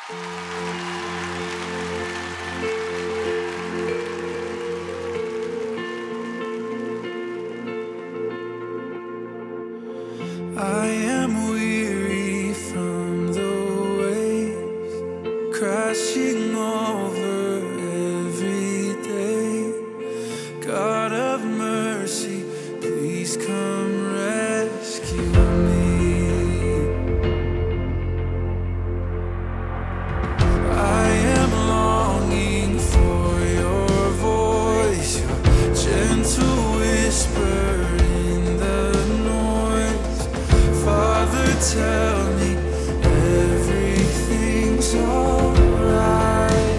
I am weary from the waves crashing over every day. God of mercy, please come rescue me. I am longing for your voice, your gentle whisper in the noise. Father, tell me everything's alright.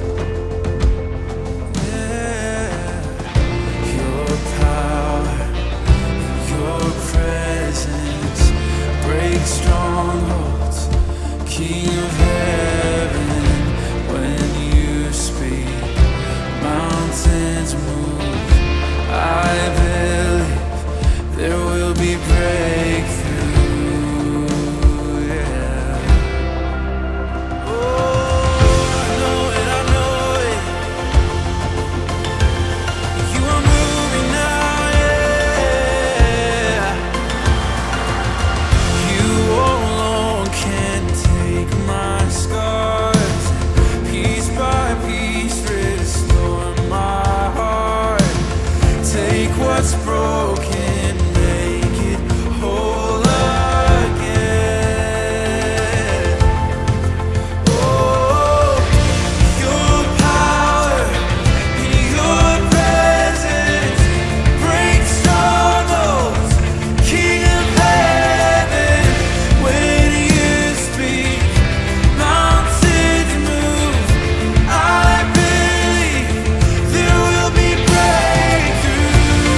Yeah, your power, your presence break strongholds. King of heaven, when you speak, mountains move. I believe there will be breakthrough. What's broken, make it whole again. Oh, your power and your presence break strongholds. King of heaven, when you speak, mountains move. I believe there will be breakthrough.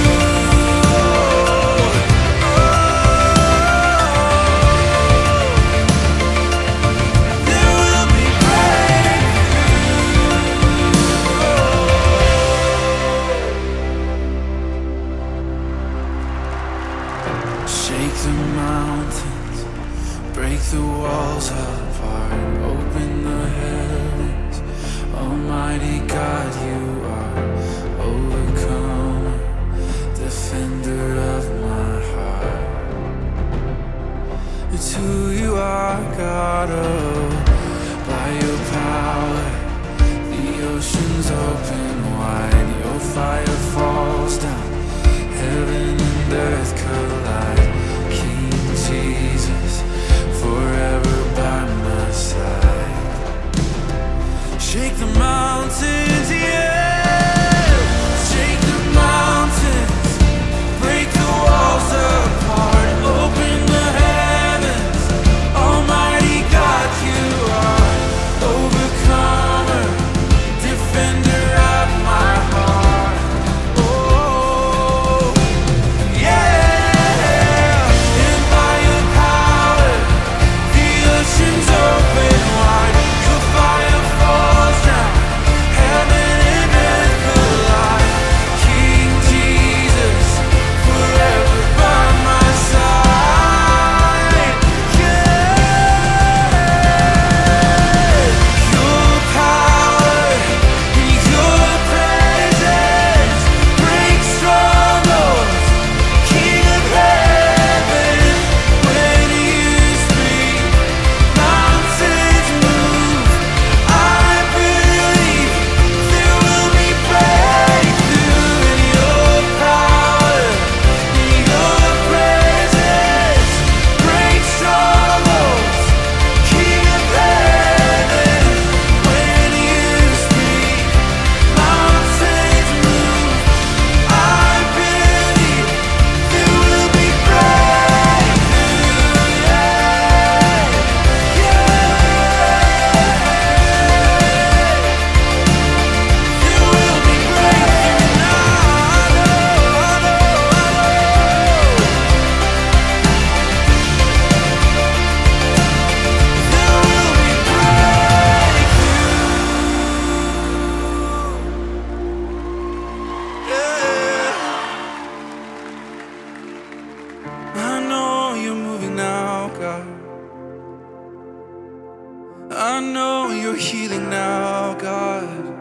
Shake the mountains, break the walls apart, open the heavens. Almighty God, you are overcomer, defender of my heart. It's who you are, God, oh, by your power, the oceans open wide, your fire falls down, heaven and earth collide. King Jesus, forever by my side. Shake the mountains, yeah. Shake the mountains, break the walls apart, open the heavens. Almighty God, you are overcomer, defender of my heart. Oh, yeah. And by your power, the oceans open wide. Your fire falls down, heaven I know you're healing now, God.